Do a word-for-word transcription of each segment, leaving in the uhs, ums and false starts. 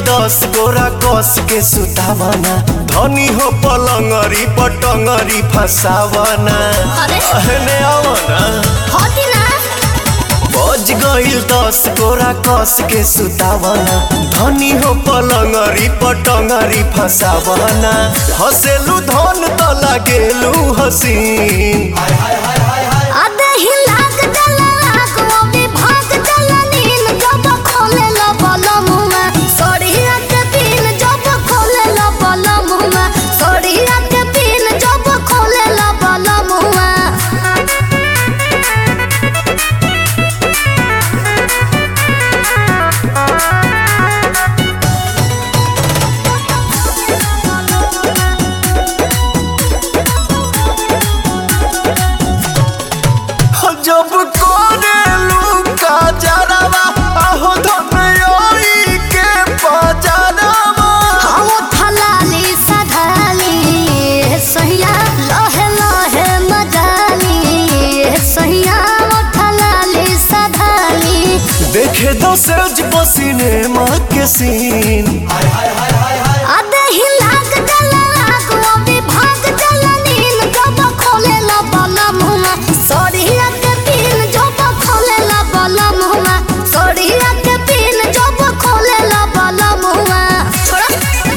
दस गोरा कस के सुतावना धनी हो पलंगरी पटंगरी फसावना अरे अहने आवना होती ना बज गइल दस गोरा कस के सुतावना धनी हो पलंगरी पटंगरी फसावना हसेलू धन त लागेलू हसीन आधे ही लाग जला लाग वो भी भाग जला नील जब खोले ला बाला मुँह सोड़िया के पीन जब खोले ला बाला मुँह सोड़िया के पीन जब खोले ला बाला मुँह जब कोरेलू का जरावा आहो धनयोई के पजरावा हम थलाली सधाली सहिया लहे लहे मजाली सहिया थलाली सधाली देखे दो सेज पसीने माँ के सीन आधे ही लाग जला लाग वो भी भाग जला नील जब खोले ला बाला मुँह सोड़िया के पीन जब खोले ला बाला मुँह सोड़िया के पीन जब खोले ला बाला मुँह छोड़ा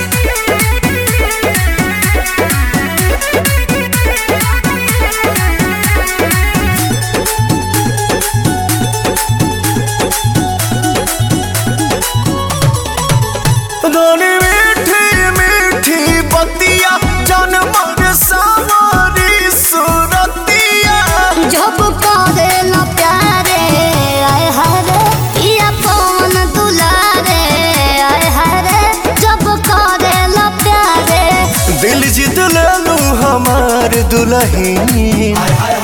धनी मीठी मीठी बतिया जनमर सावरी सुरतिया जब करे ला प्यारे आए हरे पिया पवन दुलारे आए हरे जब करे ला प्यारे दिल जीत लेलू हमार दुल्हन